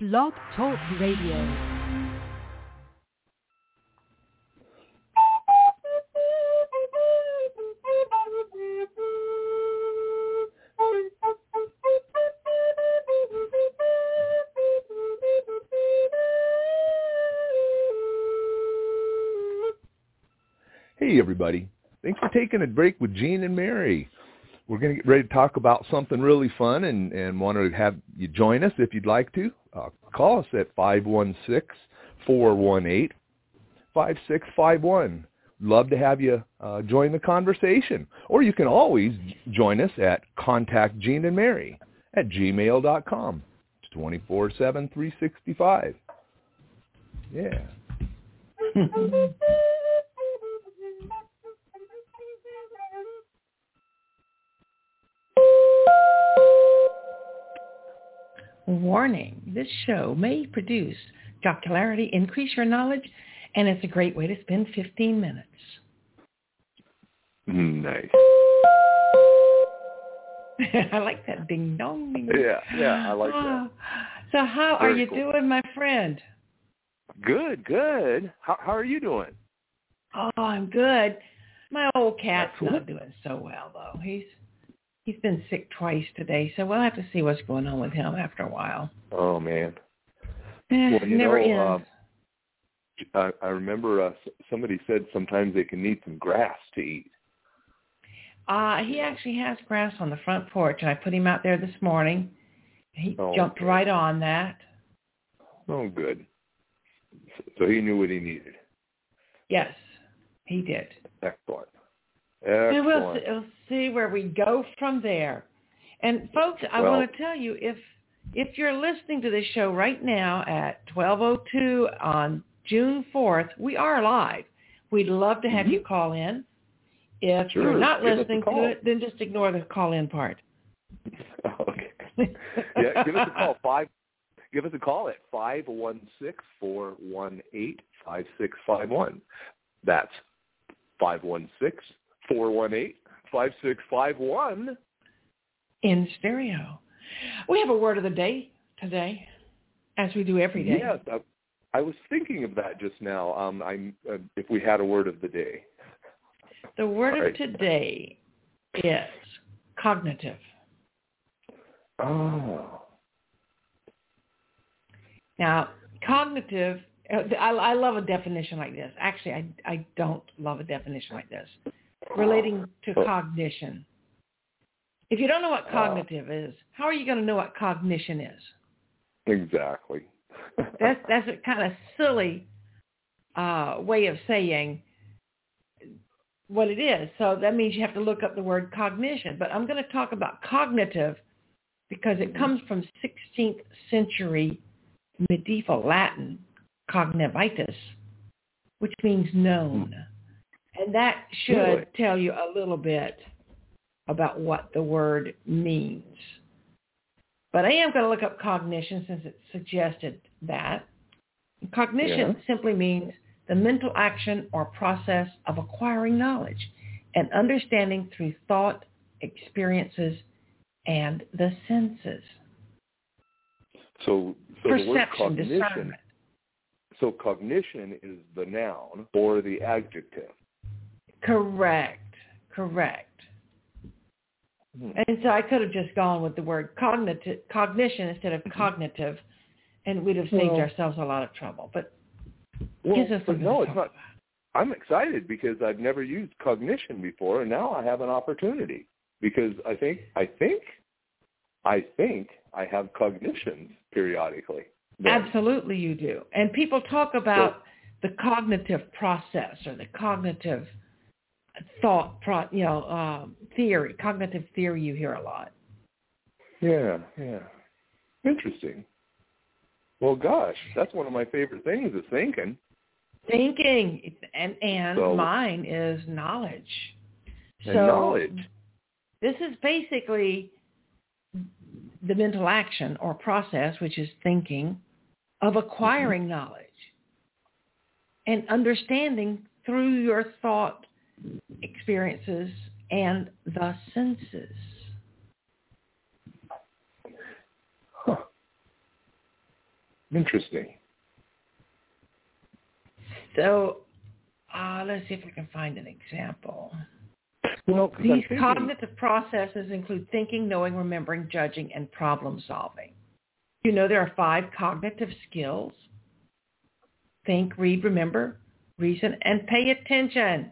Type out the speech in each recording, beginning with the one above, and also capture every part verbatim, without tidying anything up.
Blog Talk Radio. Hey, everybody. Thanks for taking a break with Gene and Mary. We're going to get ready to talk about something really fun and, and want to have you join us if you'd like to. Uh, call us at five one six, four one eight, five six five one. Love to have you uh, join the conversation. Or you can always join us at contact Gene and Mary at gmail dot com. It's twenty-four seven, three sixty-five. Yeah. Warning, this show may produce jocularity, increase your knowledge, and it's a great way to spend fifteen minutes. Nice. I like that ding dong. Ding. Yeah, yeah, I like that. Oh, so how Very are you cool. doing, my friend? Good, good. How, how are you doing? Oh, I'm good. My old cat's Excellent. not doing so well, though. He's He's been sick twice today, so we'll have to see what's going on with him after a while. Oh, man. Eh, Well, you never know, ends. uh, I, I remember uh, somebody said sometimes they can need some grass to eat. Uh, he actually has grass on the front porch, and I put him out there this morning. He Oh, jumped okay. right on that. Oh, good. So he knew what he needed. Yes, he did. Excellent. And Excellent. we'll see, we'll see where we go from there. And folks, I Well- want to tell you, if if you're listening to this show right now at twelve oh two on June fourth, we are live. We'd love to have Mhm. you call in. If Sure, you're not give us a listening call. to it, then just ignore the call-in part. Okay. Yeah, give us a call. Five. Give us a call at five one six, four one eight, five six five one. That's five one six, four one eight, five six five one. In stereo. We have a word of the day today, as we do every day. Yes, I, I was thinking of that just now. Um, I'm uh, if we had a word of the day. The word Right. of today is cognitive. Oh. Now, cognitive, I, I love a definition like this. Actually, I, I don't love a definition like this. Relating to Oh. cognition. If you don't know what cognitive is, how are you going to know what cognition is? Exactly. That's, that's a kind of silly uh, way of saying what it is. So that means you have to look up the word cognition. But I'm going to talk about cognitive because it comes from sixteenth century medieval Latin, cognivitus, which means known. And that should Really? tell you a little bit about what the word means. But I am going to look up cognition since it suggested that. Cognition Yeah. simply means the mental action or process of acquiring knowledge and understanding through thought, experiences, and the senses. So, so the word Perception, cognition. discernment. So cognition is the noun or the adjective. Correct, correct. Hmm. And so I could have just gone with the word cognitive, cognition instead of cognitive, and we'd have saved Well- ourselves a lot of trouble. But Well, gives us but something no, to it's talk not. about. I'm excited because I've never used cognition before, and now I have an opportunity because I think, I think, I think I have cognitions periodically. Then. Absolutely you do. And people talk about the cognitive process or the cognitive thought, pro, you know, um, theory, cognitive theory you hear a lot. Yeah, yeah. Interesting. Well, gosh, that's one of my favorite things is thinking. Thinking, and, and So- mine is knowledge. And so knowledge. This is basically the mental action or process, which is thinking, of acquiring mm-hmm. knowledge and understanding through your thought experiences and the senses. Huh. Interesting. So uh, let's see if I can find an example. Well, 'cause I'm These thinking, cognitive processes include thinking, knowing, remembering, judging, and problem solving. You know there are five cognitive skills. Think, read, remember, reason, and pay attention.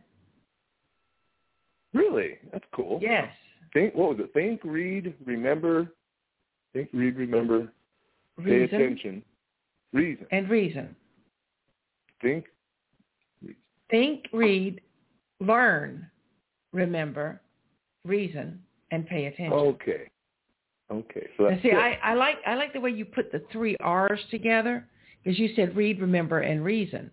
really, that's cool. Yes. Think, what was it? Think, read, remember, think, read, remember, pay Reason attention, reason. and reason. Think, reason. Think, read, learn, remember, reason, and pay attention. Okay. Okay. So that's Now, see, six. I, I like I like the way you put the three R's together, because you said read, remember, and reason,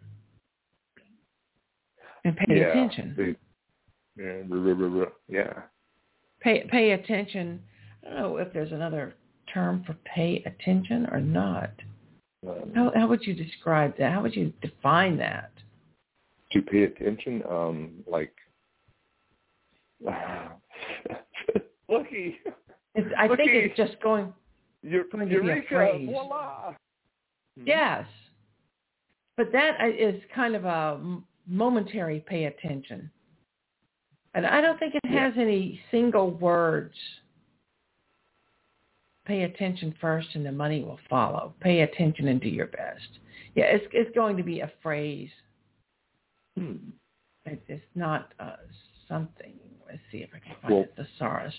and pay yeah. attention. The, yeah. r- r- r- yeah. Pay pay attention. I don't know if there's another term for pay attention or not. Um, How how would you describe that? How would you define that? to pay attention, um, like, Lucky. It's, I think Lucky. it's just going You're, going to be a Eureka, phrase. voila. Yes, but that is kind of a momentary pay attention, and I don't think it has yeah. any single words. Pay attention first, and the money will follow. Pay attention and do your best. Yeah, it's it's going to be a phrase. Hmm. It, it's not uh, something. Let's see if I can find well, a thesaurus.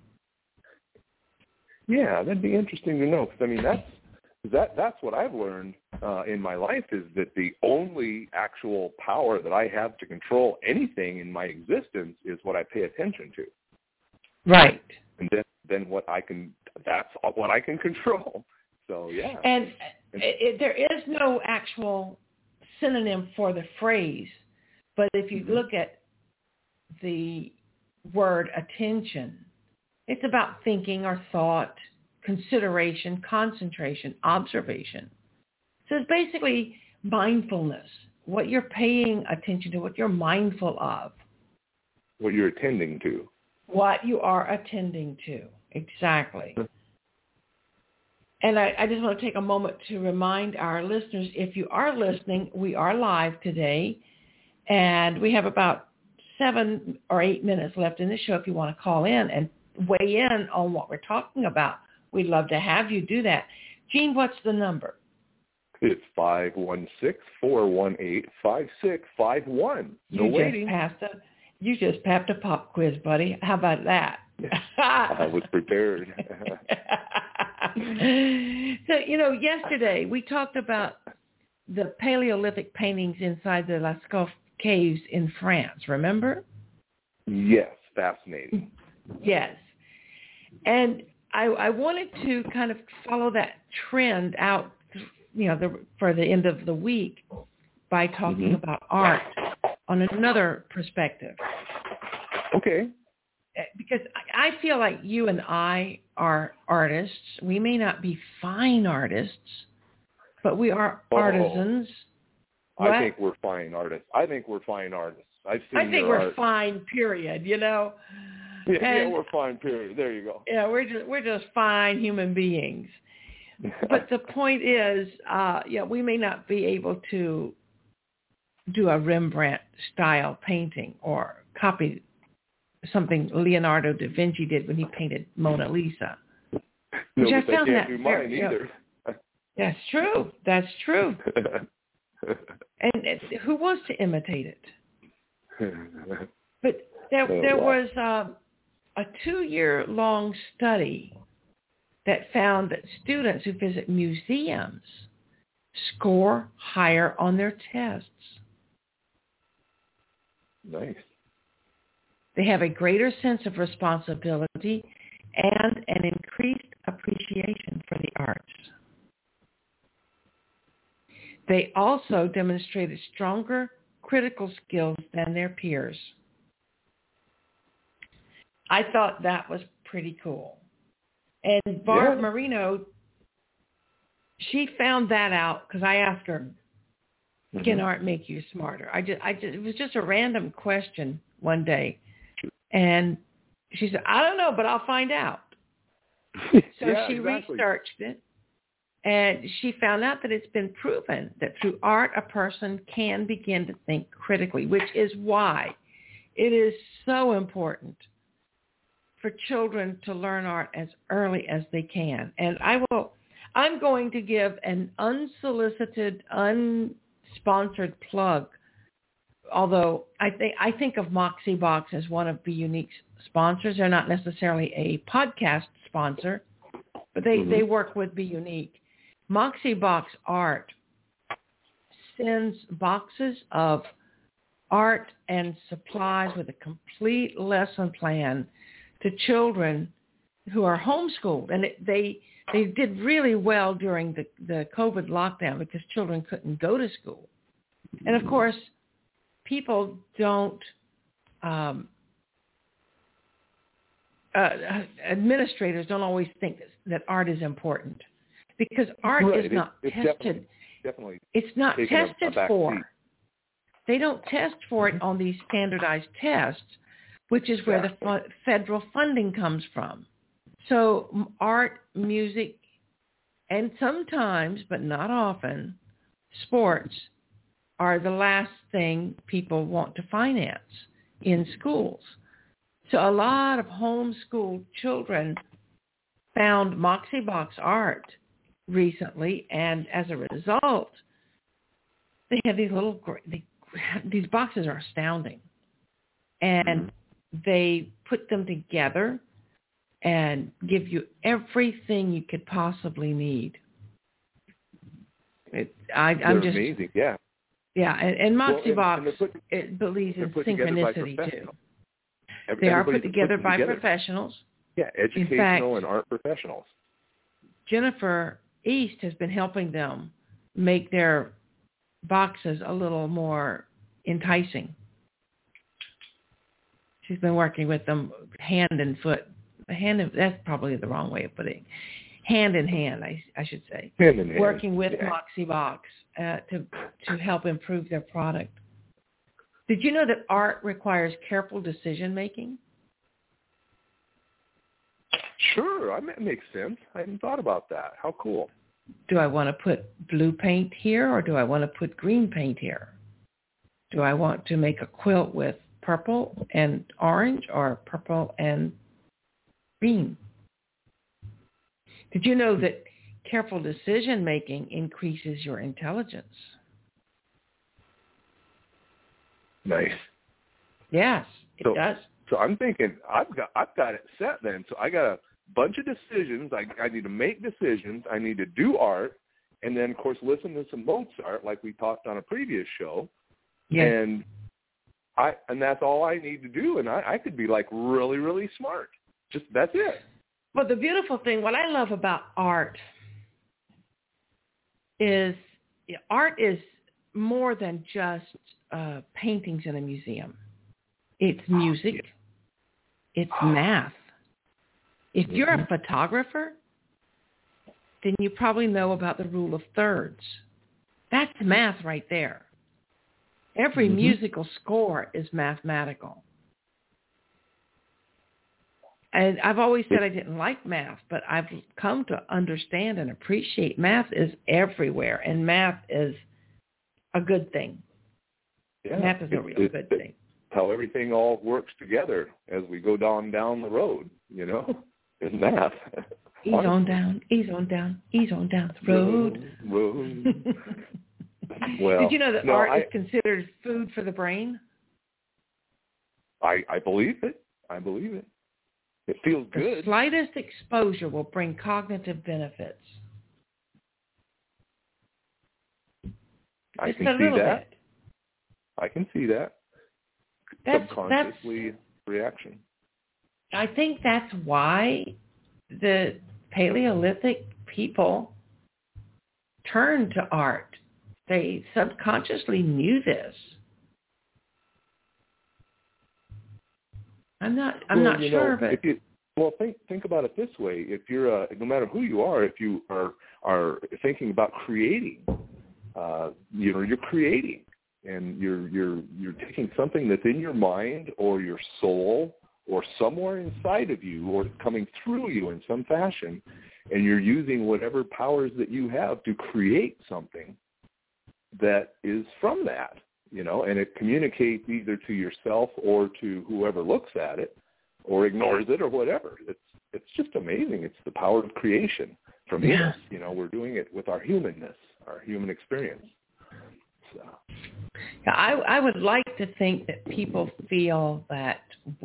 Yeah, that'd be interesting to know, because I mean that's that that's what I've learned uh, in my life, is that the only actual power that I have to control anything in my existence is what I pay attention to. Right. And then then what I can that's what I can control. So yeah. And it, it, there is no actual synonym for the phrase, but if you mm-hmm. look at the word attention, it's about thinking or thought, consideration, concentration, observation. So it's basically mindfulness, what you're paying attention to, what you're mindful of. What you're attending to. What you are attending to, exactly. And I, I just want to take a moment to remind our listeners, if you are listening, we are live today, and we have about seven or eight minutes left in the show if you want to call in and weigh in on what we're talking about. We'd love to have you do that. Gene, what's the number? It's five one six, four one eight, five six five one. No you waiting. Just passed a, you just passed a pop quiz, buddy. How about that? I was prepared. So, you know, yesterday we talked about the Paleolithic paintings inside the Lascaux caves in France, remember? Yes, fascinating. Yes. And I, I wanted to kind of follow that trend out, you know, the, for the end of the week by talking mm-hmm. about art on another perspective. Okay. Because I feel like you and I are artists. We may not be fine artists, but we are oh, artisans. I what? think we're fine artists. I think we're fine artists. I've seen I think your we're art. fine, period, you know. Yeah, and, yeah, we're fine, period. There you go. Yeah, we're just we're just fine human beings. But the point is, uh, yeah, we may not be able to do a Rembrandt-style painting or copy something Leonardo da Vinci did when he painted Mona Lisa. No, which I but found they that can't do very, mine you know, either. That's true. That's true. And it, who wants to imitate it? But there, oh, there wow. was uh, a two-year-long study that found that students who visit museums score higher on their tests. Nice. They have a greater sense of responsibility and an increased appreciation for the arts. They also demonstrated stronger critical skills than their peers. I thought that was pretty cool. And Barb yeah. Marino, she found that out because I asked her, mm-hmm. can art make you smarter? I just, I just, it was just a random question one day. And she said, I don't know, but I'll find out. So yeah, she exactly. researched it. And she found out that it's been proven that through art, a person can begin to think critically, which is why it is so important for children to learn art as early as they can. And I will, I'm going to give an unsolicited, unsponsored plug, although I think, I think of Moxie Box as one of Be Unique's sponsors. They're not necessarily a podcast sponsor, but they, mm-hmm. they work with Be Unique. Moxie Box Art sends boxes of art and supplies with a complete lesson plan to children who are homeschooled. And it, they they did really well during the, the COVID lockdown because children couldn't go to school. And, of course, people don't, um, uh, administrators don't always think that art is important. Because art right. is not it's, it's tested. Definitely, definitely it's not tested a, a for. seat. They don't test for it on these standardized tests, which is where exactly. the fu- federal funding comes from. So art, music, and sometimes, but not often, sports are the last thing people want to finance in schools. So a lot of homeschooled children found Moxie Box Art recently, and as a result, they have these little, they, these boxes are astounding. And mm-hmm. they put them together and give you everything you could possibly need. It, I, They're I'm just amazing, yeah. Yeah, and, and Moxie well, and, Box and put, it believes in synchronicity too. Every, they are put together put by together. professionals. Yeah, educational fact, and art professionals. Jennifer East has been helping them make their boxes a little more enticing. She's been working with them hand and foot. Hand and, that's probably the wrong way of putting it. Hand in hand, I, I should say. Hand in hand. Working with yeah. Moxie Box uh, to to help improve their product. Did you know that art requires careful decision making? Sure, I mean, it makes sense. I hadn't thought about that. How cool. Do I want to put blue paint here or do I want to put green paint here? Do I want to make a quilt with purple and orange or purple and green? Did you know that careful decision making increases your intelligence? Nice. Yes, it so, does. So I'm thinking I've got I've got it set then. So I got a bunch of decisions. I, I need to make decisions. I need to do art, and then of course listen to some Mozart, like we talked on a previous show. Yes. And I and that's all I need to do, and I, I could be like really really smart. Just that's it. Well, the beautiful thing, what I love about art is art is more than just uh, paintings in a museum. It's music. It's math. If you're a photographer, then you probably know about the rule of thirds. That's math right there. Every mm-hmm. musical score is mathematical. And I've always said I didn't like math, but I've come to understand and appreciate math is everywhere, and math is a good thing. Yeah, math is a real it, good it, thing. How everything all works together as we go down down the road, you know, is math. Ease on down, ease on down, ease on down the road. road, road. Well, did you know that no, art I, is considered food for the brain? I, I believe it. I believe it. It feels good. The slightest exposure will bring cognitive benefits. I Just can a see little that. Bit. I can see that. That's, Subconsciously that's, reaction. I think that's why the Paleolithic people turned to art. They subconsciously knew this. I'm not. I'm well, not you sure, know, but if you, well, think think about it this way: if you're, uh, no matter who you are, if you are are thinking about creating, uh, you know, you're creating, and you're you're you're taking something that's in your mind or your soul or somewhere inside of you or coming through you in some fashion, and you're using whatever powers that you have to create something that is from that, you know, and it communicates either to yourself or to whoever looks at it or ignores it or whatever. It's it's just amazing. It's the power of creation from Yeah. us. You know, we're doing it with our humanness, our human experience. So. I, I would like to think that people feel that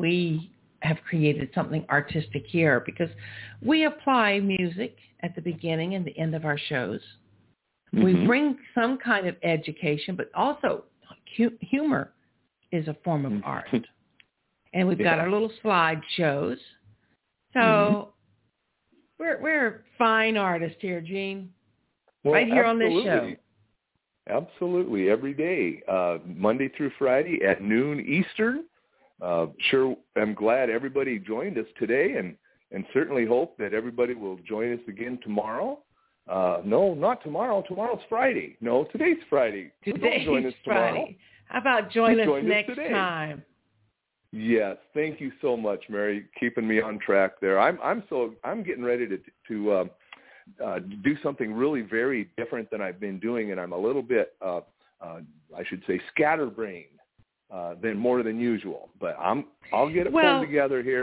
we have created something artistic here because we apply music at the beginning and the end of our shows. Mm-hmm. We bring some kind of education, but also hu- humor is a form of art. And we've got yeah. our little slide shows. So mm-hmm. we're we're fine artists here, Gene. Well, right here absolutely. on this show. Absolutely, every day, uh, Monday through Friday at noon Eastern. Uh, sure, I'm glad everybody joined us today, and, and certainly hope that everybody will join us again tomorrow. Uh, no, not tomorrow. Tomorrow's Friday. No, today's Friday. Today's join us Friday. Tomorrow. How about join Just us join next us today. time? Yes, thank you so much, Mary, keeping me on track there. I'm I'm so I'm getting ready to to uh, uh, do something really very different than I've been doing, and I'm a little bit, uh, uh, I should say, scatterbrained uh, than more than usual. But I'm I'll get it well, pulled together here.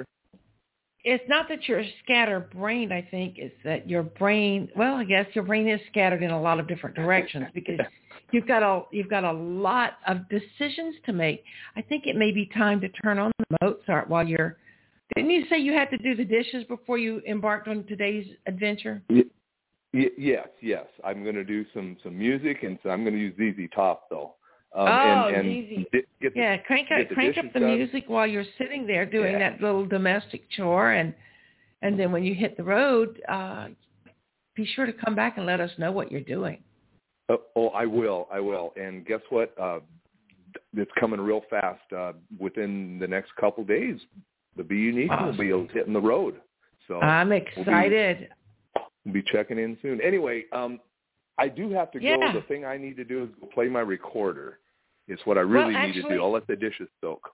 It's not that you're scatterbrained. I think it's that your brain. Well, I guess your brain is scattered in a lot of different directions because you've got a you've got a lot of decisions to make. I think it may be time to turn on the Mozart while you're. Didn't you say you had to do the dishes before you embarked on today's adventure? Y- y- yes, yes. I'm going to do some, some music, and so I'm going to use Z Z Top though. Um, oh, and, and easy. Get, get the, yeah, crank up, get the crank up the done. music while you're sitting there doing yeah. that little domestic chore, and and then when you hit the road, uh, be sure to come back and let us know what you're doing. Oh, oh I will, I will. And guess what? Uh, it's coming real fast. Uh, within the next couple days, the Be Unique Awesome. will be hitting the road. So I'm excited. We'll be, we'll be checking in soon. Anyway, um, I do have to yeah. go. The thing I need to do is go play my recorder. It's what I really well, need actually, to do. I'll let the dishes soak.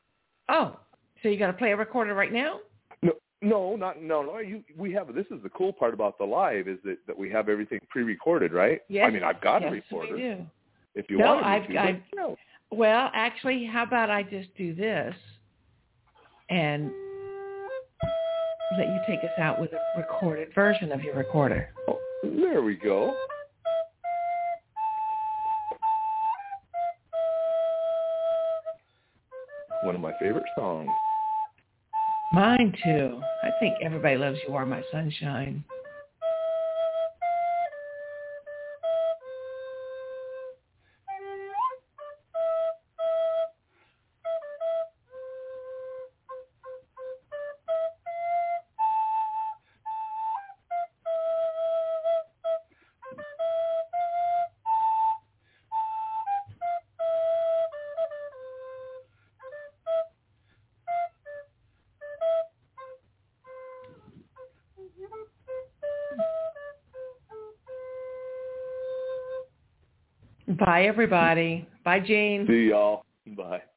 Oh, so you got to play a recorder right now? No, no, not no, no. You, we have. This is the cool part about the live is that, that we have everything pre-recorded, right? Yes. I mean, I've got yes, a recorder. We do. If you no, want me I've, to, I've, but, no. Well, actually, how about I just do this and let you take us out with a recorded version of your recorder. Oh, there we go. One of my favorite songs. Mine too. I think Everybody Loves You Are My Sunshine. Bye, everybody. Bye, Gene. See y'all. Bye.